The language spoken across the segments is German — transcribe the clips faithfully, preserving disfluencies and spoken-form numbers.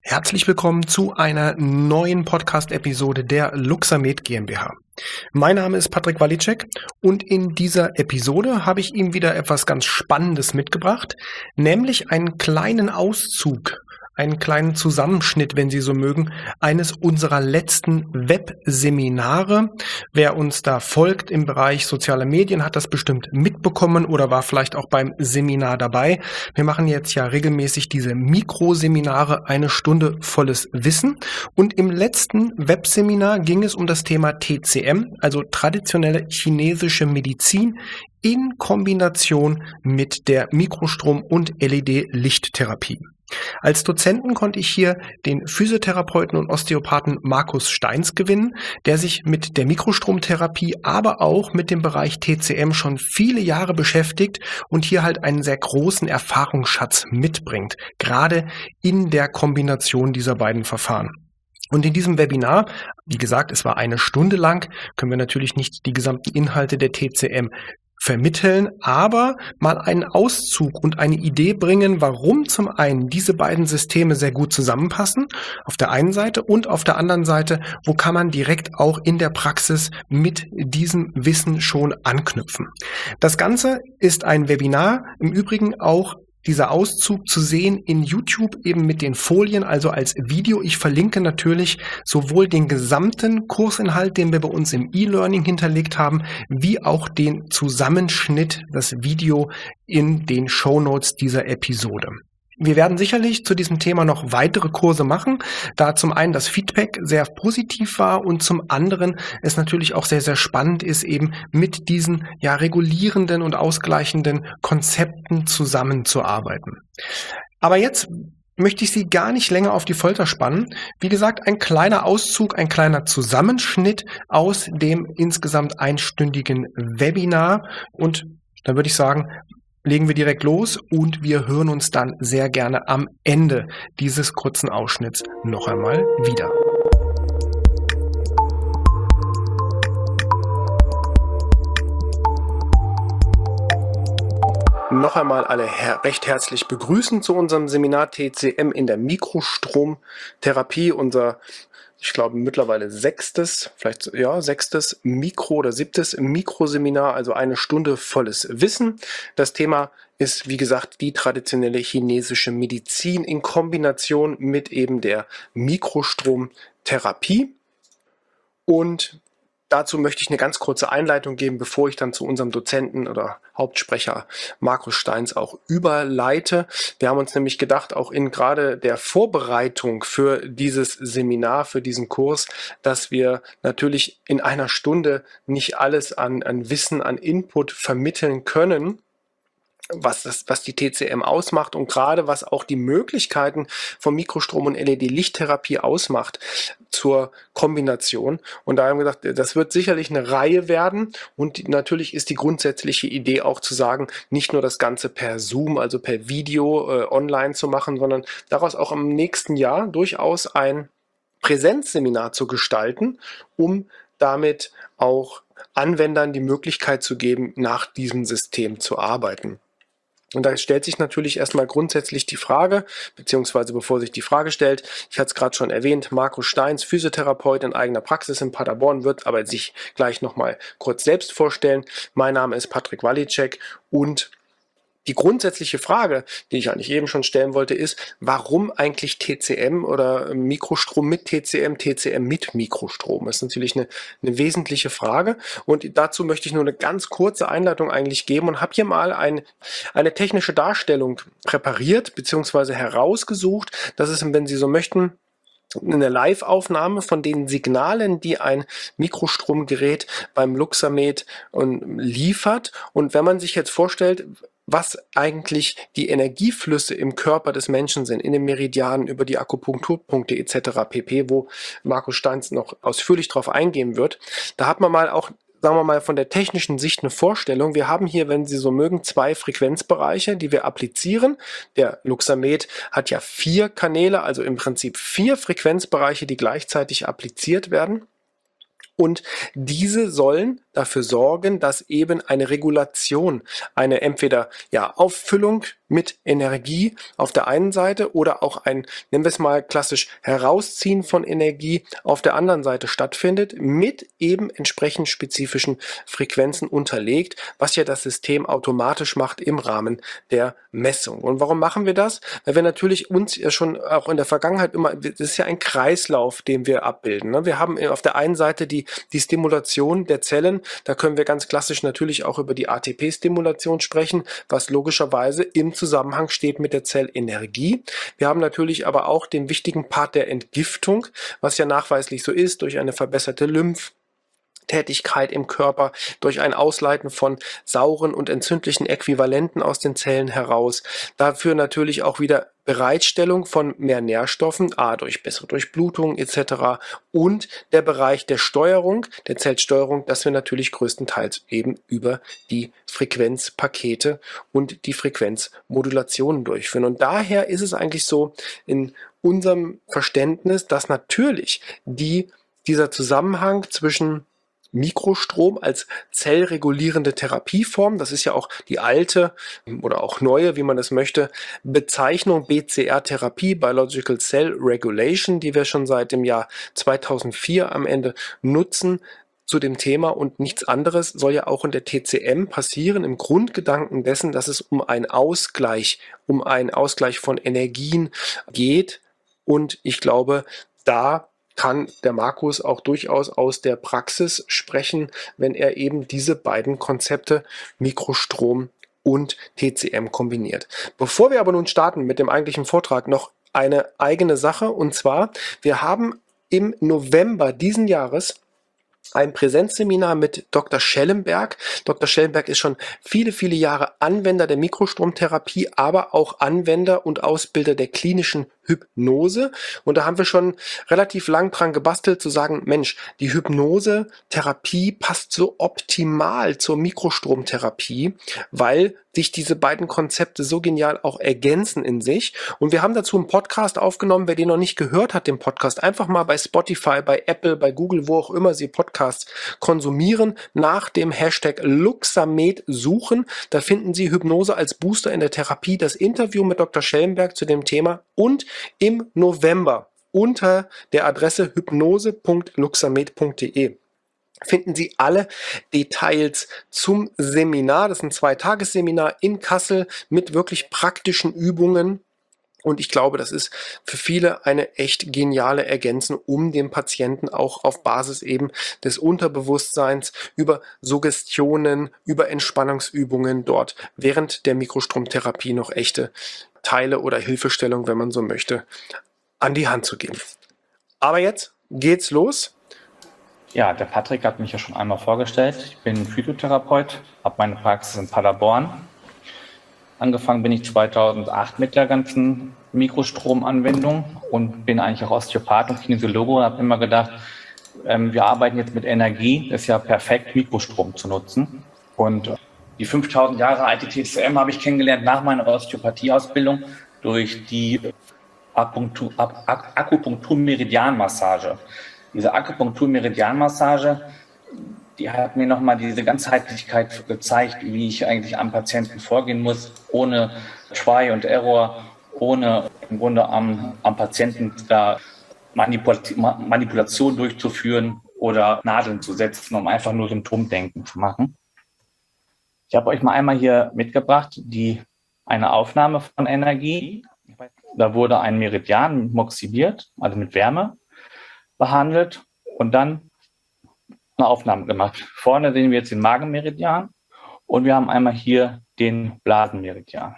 Herzlich willkommen zu einer neuen Podcast-Episode der Luxamed GmbH. Mein Name ist Patrick Walicek und in dieser Episode habe ich Ihnen wieder etwas ganz Spannendes mitgebracht, nämlich einen kleinen Auszug, einen kleinen Zusammenschnitt, wenn Sie so mögen, eines unserer letzten Webseminare. Wer uns da folgt im Bereich soziale Medien, hat das bestimmt mitbekommen oder war vielleicht auch beim Seminar dabei. Wir machen jetzt ja regelmäßig diese Mikroseminare, eine Stunde volles Wissen. Und im letzten Webseminar ging es um das Thema T C M, also traditionelle chinesische Medizin in Kombination mit der Mikrostrom- und L E D-Lichttherapie. Als Dozenten konnte ich hier den Physiotherapeuten und Osteopathen Markus Steins gewinnen, der sich mit der Mikrostromtherapie, aber auch mit dem Bereich T C M schon viele Jahre beschäftigt und hier halt einen sehr großen Erfahrungsschatz mitbringt, gerade in der Kombination dieser beiden Verfahren. Und in diesem Webinar, wie gesagt, es war eine Stunde lang, können wir natürlich nicht die gesamten Inhalte der T C M vermitteln, aber mal einen Auszug und eine Idee bringen, warum zum einen diese beiden Systeme sehr gut zusammenpassen, auf der einen Seite, und auf der anderen Seite, wo kann man direkt auch in der Praxis mit diesem Wissen schon anknüpfen. Das Ganze ist ein Webinar, im Übrigen auch dieser Auszug zu sehen in YouTube eben mit den Folien, also als Video. Ich verlinke natürlich sowohl den gesamten Kursinhalt, den wir bei uns im E-Learning hinterlegt haben, wie auch den Zusammenschnitt, das Video in den Shownotes dieser Episode. Wir werden sicherlich zu diesem Thema noch weitere Kurse machen, da zum einen das Feedback sehr positiv war und zum anderen es natürlich auch sehr, sehr spannend ist, eben mit diesen ja regulierenden und ausgleichenden Konzepten zusammenzuarbeiten. Aber jetzt möchte ich Sie gar nicht länger auf die Folter spannen. Wie gesagt, ein kleiner Auszug, ein kleiner Zusammenschnitt aus dem insgesamt einstündigen Webinar, und dann würde ich sagen, legen wir direkt los und wir hören uns dann sehr gerne am Ende dieses kurzen Ausschnitts noch einmal wieder. Noch einmal alle her- recht herzlich begrüßen zu unserem Seminar T C M in der Mikrostromtherapie, unser ich glaube mittlerweile sechstes, vielleicht ja sechstes Mikro- oder siebtes Mikroseminar, also eine Stunde volles Wissen. Das Thema ist, wie gesagt, die traditionelle chinesische Medizin in Kombination mit eben der Mikrostromtherapie. Und dazu möchte ich eine ganz kurze Einleitung geben, bevor ich dann zu unserem Dozenten oder Hauptsprecher Markus Steins auch überleite. Wir haben uns nämlich gedacht, auch in gerade der Vorbereitung für dieses Seminar, für diesen Kurs, dass wir natürlich in einer Stunde nicht alles an, an Wissen, an Input vermitteln können, was das, was die T C M ausmacht und gerade was auch die Möglichkeiten von Mikrostrom- und L E D-Lichttherapie ausmacht zur Kombination. Und da haben wir gesagt, das wird sicherlich eine Reihe werden, und natürlich ist die grundsätzliche Idee auch zu sagen, nicht nur das Ganze per Zoom, also per Video äh, online zu machen, sondern daraus auch im nächsten Jahr durchaus ein Präsenzseminar zu gestalten, um damit auch Anwendern die Möglichkeit zu geben, nach diesem System zu arbeiten. Und da stellt sich natürlich erstmal grundsätzlich die Frage, beziehungsweise bevor sich die Frage stellt, ich hatte es gerade schon erwähnt, Markus Steins, Physiotherapeut in eigener Praxis in Paderborn, wird aber sich gleich nochmal kurz selbst vorstellen. Mein Name ist Patrick Walicek und die grundsätzliche Frage, die ich eigentlich eben schon stellen wollte, ist, warum eigentlich T C M oder Mikrostrom mit T C M, T C M mit Mikrostrom? Das ist natürlich eine, eine wesentliche Frage, und dazu möchte ich nur eine ganz kurze Einleitung eigentlich geben und habe hier mal ein, eine technische Darstellung präpariert bzw. herausgesucht. Das ist, wenn Sie so möchten, eine Live-Aufnahme von den Signalen, die ein Mikrostromgerät beim Luxamed liefert. Und wenn man sich jetzt vorstellt, was eigentlich die Energieflüsse im Körper des Menschen sind, in den Meridianen, über die Akupunkturpunkte et cetera pp., wo Markus Steins noch ausführlich drauf eingehen wird, da hat man mal auch, sagen wir mal, von der technischen Sicht eine Vorstellung. Wir haben hier, wenn Sie so mögen, zwei Frequenzbereiche, die wir applizieren. Der Luxamed hat ja vier Kanäle, also im Prinzip vier Frequenzbereiche, die gleichzeitig appliziert werden. Und diese sollen dafür sorgen, dass eben eine Regulation, eine entweder ja Auffüllung mit Energie auf der einen Seite oder auch ein, nennen wir es mal klassisch, Herausziehen von Energie auf der anderen Seite stattfindet, mit eben entsprechend spezifischen Frequenzen unterlegt, was ja das System automatisch macht im Rahmen der Messung. Und warum machen wir das? Weil wir natürlich uns ja schon auch in der Vergangenheit immer, das ist ja ein Kreislauf, den wir abbilden. Ne? Wir haben auf der einen Seite die, die Stimulation der Zellen, da können wir ganz klassisch natürlich auch über die A T P-Stimulation sprechen, was logischerweise im Zusammenhang steht mit der Zellenergie. Wir haben natürlich aber auch den wichtigen Part der Entgiftung, was ja nachweislich so ist, durch eine verbesserte Lymph-Tätigkeit im Körper, durch ein Ausleiten von sauren und entzündlichen Äquivalenten aus den Zellen heraus. Dafür natürlich auch wieder Bereitstellung von mehr Nährstoffen, a durch bessere Durchblutung et cetera. Und der Bereich der Steuerung, der Zellsteuerung, das wir natürlich größtenteils eben über die Frequenzpakete und die Frequenzmodulationen durchführen. Und daher ist es eigentlich so in unserem Verständnis, dass natürlich die, dieser Zusammenhang zwischen Mikrostrom als zellregulierende Therapieform, das ist ja auch die alte oder auch neue, wie man es möchte, Bezeichnung B C R-Therapie, Biological Cell Regulation, die wir schon seit dem Jahr zweitausendvier am Ende nutzen zu dem Thema, und nichts anderes soll ja auch in der T C M passieren, im Grundgedanken dessen, dass es um einen Ausgleich, um einen Ausgleich von Energien geht, und ich glaube, da kann der Markus auch durchaus aus der Praxis sprechen, wenn er eben diese beiden Konzepte Mikrostrom und T C M kombiniert. Bevor wir aber nun starten mit dem eigentlichen Vortrag, noch eine eigene Sache, und zwar, wir haben im November diesen Jahres ein Präsenzseminar mit Doktor Schellenberg. Doktor Schellenberg ist schon viele, viele Jahre Anwender der Mikrostromtherapie, aber auch Anwender und Ausbilder der klinischen Hypnose. Und da haben wir schon relativ lang dran gebastelt, zu sagen, Mensch, die Hypnose-Therapie passt so optimal zur Mikrostromtherapie, weil sich diese beiden Konzepte so genial auch ergänzen in sich. Und wir haben dazu einen Podcast aufgenommen. Wer den noch nicht gehört hat, den Podcast, einfach mal bei Spotify, bei Apple, bei Google, wo auch immer Sie Podcasts konsumieren, nach dem Hashtag Luxamed suchen. Da finden Sie Hypnose als Booster in der Therapie, das Interview mit Doktor Schellenberg zu dem Thema, und im November unter der Adresse hypnose punkt luxamed punkt de finden Sie alle Details zum Seminar. Das ist ein Zweitagesseminar in Kassel mit wirklich praktischen Übungen. Und ich glaube, das ist für viele eine echt geniale Ergänzung, um dem Patienten auch auf Basis eben des Unterbewusstseins über Suggestionen, über Entspannungsübungen dort während der Mikrostromtherapie noch echte Teile oder Hilfestellung, wenn man so möchte, an die Hand zu geben. Aber jetzt geht's los. Ja, der Patrick hat mich ja schon einmal vorgestellt. Ich bin Phytotherapeut, habe meine Praxis in Paderborn. Angefangen bin ich zweitausendacht mit der ganzen Mikrostromanwendung und bin eigentlich auch Osteopath und Kinesiologe und habe immer gedacht, ähm, wir arbeiten jetzt mit Energie, ist ja perfekt, Mikrostrom zu nutzen. Und die fünftausend Jahre alte T C M habe ich kennengelernt nach meiner Osteopathieausbildung durch die Akupunktur, Akupunktur-Meridianmassage. Diese Akupunktur-Meridianmassage, die hat mir nochmal diese Ganzheitlichkeit gezeigt, wie ich eigentlich am Patienten vorgehen muss, ohne Try und Error, ohne im Grunde am, am Patienten da Manipul- Manipulation durchzuführen oder Nadeln zu setzen, um einfach nur Symptomdenken zu machen. Ich habe euch mal einmal hier mitgebracht, die eine Aufnahme von Energie. Da wurde ein Meridian moxibiert, also mit Wärme behandelt und dann eine Aufnahme gemacht. Vorne sehen wir jetzt den Magenmeridian und wir haben einmal hier den Blasenmeridian.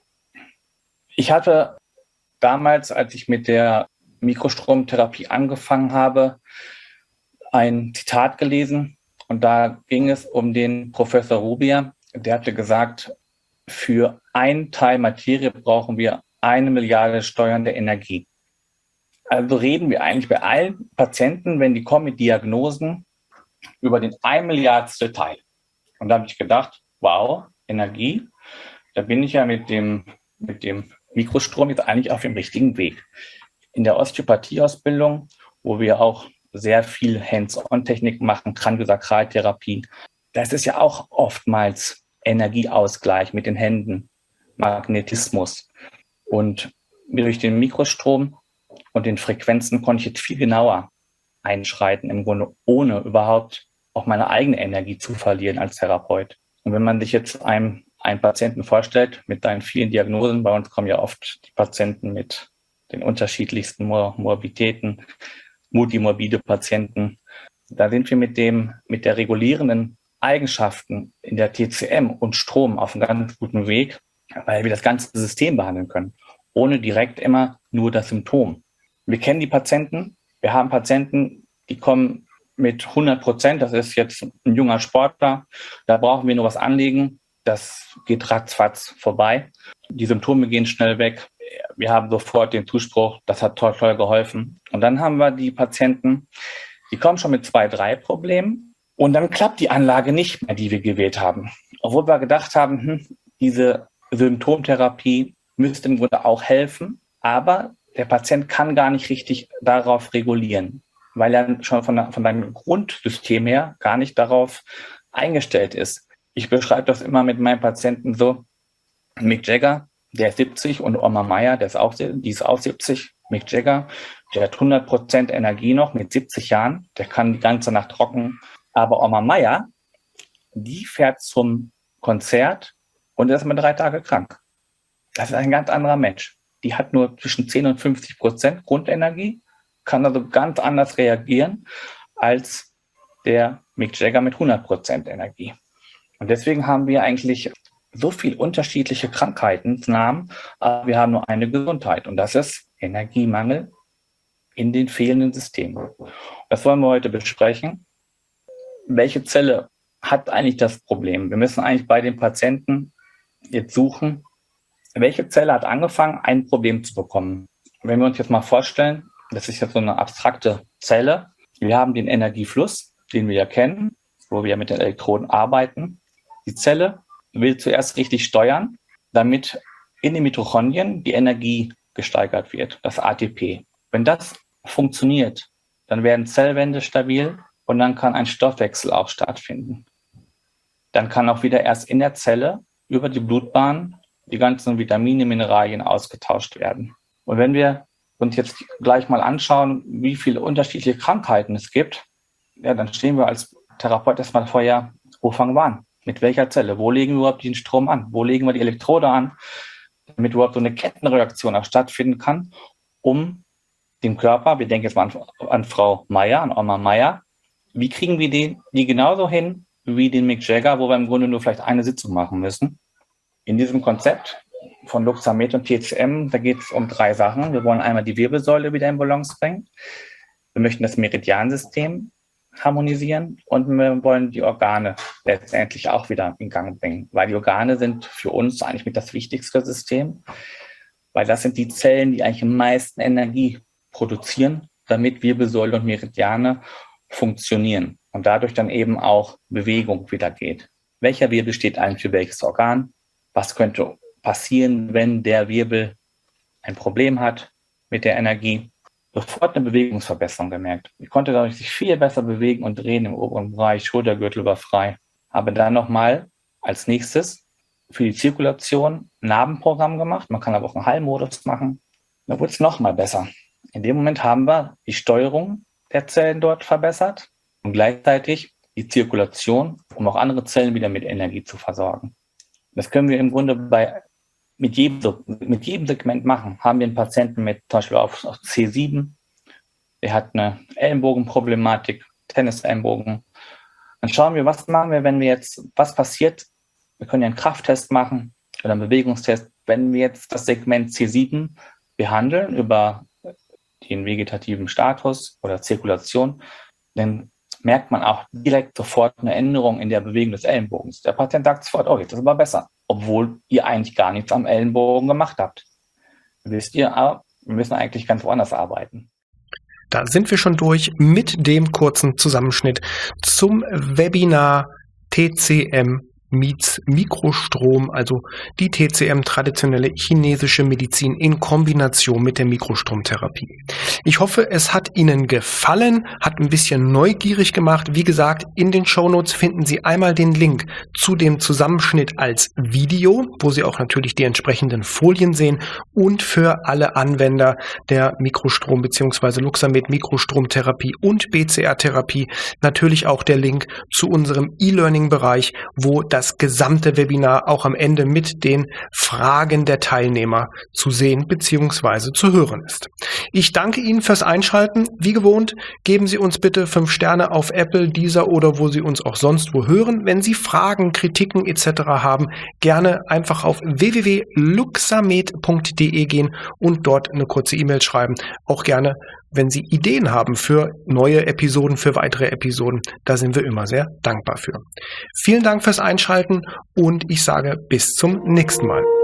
Ich hatte damals, als ich mit der Mikrostromtherapie angefangen habe, ein Zitat gelesen und da ging es um den Professor Rubier. Der hatte gesagt, für ein Teil Materie brauchen wir eine Milliarde steuernde Energie. Also reden wir eigentlich bei allen Patienten, wenn die kommen mit Diagnosen, über den ein Milliardstel Teil. Und da habe ich gedacht, wow, Energie, da bin ich ja mit dem, mit dem Mikrostrom jetzt eigentlich auf dem richtigen Weg. In der Osteopathieausbildung, wo wir auch sehr viel Hands-on-Technik machen, Kraniosakraltherapie, Das ist ja auch oftmals Energieausgleich mit den Händen, Magnetismus. Und durch den Mikrostrom und den Frequenzen konnte ich jetzt viel genauer einschreiten, im Grunde ohne überhaupt auch meine eigene Energie zu verlieren als Therapeut. Und wenn man sich jetzt einem, einen Patienten vorstellt mit seinen vielen Diagnosen, bei uns kommen ja oft die Patienten mit den unterschiedlichsten Mor- Morbiditäten, multimorbide Patienten, da sind wir mit dem, mit der regulierenden Eigenschaften in der T C M und Strom auf einem ganz guten Weg, weil wir das ganze System behandeln können, ohne direkt immer nur das Symptom. Wir kennen die Patienten, wir haben Patienten, die kommen mit hundert Prozent, das ist jetzt ein junger Sportler, da brauchen wir nur was anlegen, das geht ratzfatz vorbei. Die Symptome gehen schnell weg, wir haben sofort den Zuspruch, das hat toll, toll geholfen. Und dann haben wir die Patienten, die kommen schon mit zwei, drei Problemen und dann klappt die Anlage nicht mehr, die wir gewählt haben. Obwohl wir gedacht haben, hm, diese Symptomtherapie müsste im Grunde auch helfen, aber der Patient kann gar nicht richtig darauf regulieren, weil er schon von, von seinem Grundsystem her gar nicht darauf eingestellt ist. Ich beschreibe das immer mit meinen Patienten so, Mick Jagger, der ist siebzig und Oma Meyer, der ist auch, die ist auch siebzig. Mick Jagger, der hat hundert Prozent Energie noch mit siebzig Jahren, der kann die ganze Nacht rocken. Aber Oma Meyer, die fährt zum Konzert und ist mal drei Tage krank. Das ist ein ganz anderer Mensch. Die hat nur zwischen zehn und fünfzig Prozent Grundenergie, kann also ganz anders reagieren als der Mick Jagger mit hundert Prozent Energie. Und deswegen haben wir eigentlich so viel unterschiedliche Krankheitsnamen, aber wir haben nur eine Gesundheit und das ist Energiemangel in den fehlenden Systemen. Das wollen wir heute besprechen. Welche Zelle hat eigentlich das Problem? Wir müssen eigentlich bei den Patienten jetzt suchen, welche Zelle hat angefangen, ein Problem zu bekommen. Wenn wir uns jetzt mal vorstellen, das ist jetzt so eine abstrakte Zelle. Wir haben den Energiefluss, den wir ja kennen, wo wir ja mit den Elektroden arbeiten. Die Zelle will zuerst richtig steuern, damit in den Mitochondrien die Energie gesteigert wird, das A T P. Wenn das funktioniert, dann werden Zellwände stabil und dann kann ein Stoffwechsel auch stattfinden. Dann kann auch wieder erst in der Zelle über die Blutbahn die ganzen Vitamine, Mineralien ausgetauscht werden. Und wenn wir uns jetzt gleich mal anschauen, wie viele unterschiedliche Krankheiten es gibt, ja, dann stehen wir als Therapeut erstmal vor, ja, wo fangen wir an? Mit welcher Zelle? Wo legen wir überhaupt den Strom an? Wo legen wir die Elektrode an? Damit überhaupt so eine Kettenreaktion auch stattfinden kann, um den Körper, wir denken jetzt mal an, an Frau Meyer, an Oma Meyer, wie kriegen wir die, die genauso hin wie den Mick Jagger, wo wir im Grunde nur vielleicht eine Sitzung machen müssen? In diesem Konzept von Luxamed und T C M, da geht es um drei Sachen. Wir wollen einmal die Wirbelsäule wieder in Balance bringen. Wir möchten das Meridiansystem harmonisieren und wir wollen die Organe letztendlich auch wieder in Gang bringen, weil die Organe sind für uns eigentlich mit das wichtigste System, weil das sind die Zellen, die eigentlich am meisten Energie produzieren, damit Wirbelsäule und Meridiane funktionieren und dadurch dann eben auch Bewegung wieder geht. Welcher Wirbel steht eigentlich für welches Organ? Was könnte passieren, wenn der Wirbel ein Problem hat mit der Energie? Sofort eine Bewegungsverbesserung gemerkt. Ich konnte dadurch sich viel besser bewegen und drehen im oberen Bereich, Schultergürtel war frei. Aber dann nochmal als nächstes für die Zirkulation ein Narbenprogramm gemacht. Man kann aber auch einen Heilmodus machen. Da wurde es nochmal besser. In dem Moment haben wir die Steuerung der Zellen dort verbessert und gleichzeitig die Zirkulation, um auch andere Zellen wieder mit Energie zu versorgen. Das können wir im Grunde bei Mit jedem, mit jedem Segment machen. Haben wir einen Patienten mit zum Beispiel auf, auf C sieben, der hat eine Ellenbogenproblematik, Tennisellenbogen. Dann schauen wir, was machen wir, wenn wir jetzt, was passiert? Wir können ja einen Krafttest machen oder einen Bewegungstest. Wenn wir jetzt das Segment C sieben behandeln über den vegetativen Status oder Zirkulation, dann merkt man auch direkt sofort eine Änderung in der Bewegung des Ellenbogens. Der Patient sagt sofort, oh, jetzt ist es aber besser, obwohl ihr eigentlich gar nichts am Ellenbogen gemacht habt. Wisst ihr, wir müssen eigentlich ganz woanders arbeiten. Da sind wir schon durch mit dem kurzen Zusammenschnitt zum Webinar T C M meets Mikrostrom, also die T C M, traditionelle chinesische Medizin in Kombination mit der Mikrostromtherapie. Ich hoffe, es hat Ihnen gefallen, hat ein bisschen neugierig gemacht. Wie gesagt, in den Shownotes finden Sie einmal den Link zu dem Zusammenschnitt als Video, wo Sie auch natürlich die entsprechenden Folien sehen, und für alle Anwender der Mikrostrom- bzw. Luxamed Mikrostromtherapie und B C R-Therapie natürlich auch der Link zu unserem E-Learning-Bereich, wo das gesamte Webinar auch am Ende mit den Fragen der Teilnehmer zu sehen bzw. zu hören ist. Ich danke Ihnen fürs Einschalten. Wie gewohnt, geben Sie uns bitte fünf Sterne auf Apple, Deezer oder wo Sie uns auch sonst wo hören. Wenn Sie Fragen, Kritiken et cetera haben, gerne einfach auf w w w punkt luxamed punkt d e gehen und dort eine kurze E-Mail schreiben. Auch gerne, wenn Sie Ideen haben für neue Episoden, für weitere Episoden, da sind wir immer sehr dankbar für. Vielen Dank fürs Einschalten und ich sage bis zum nächsten Mal.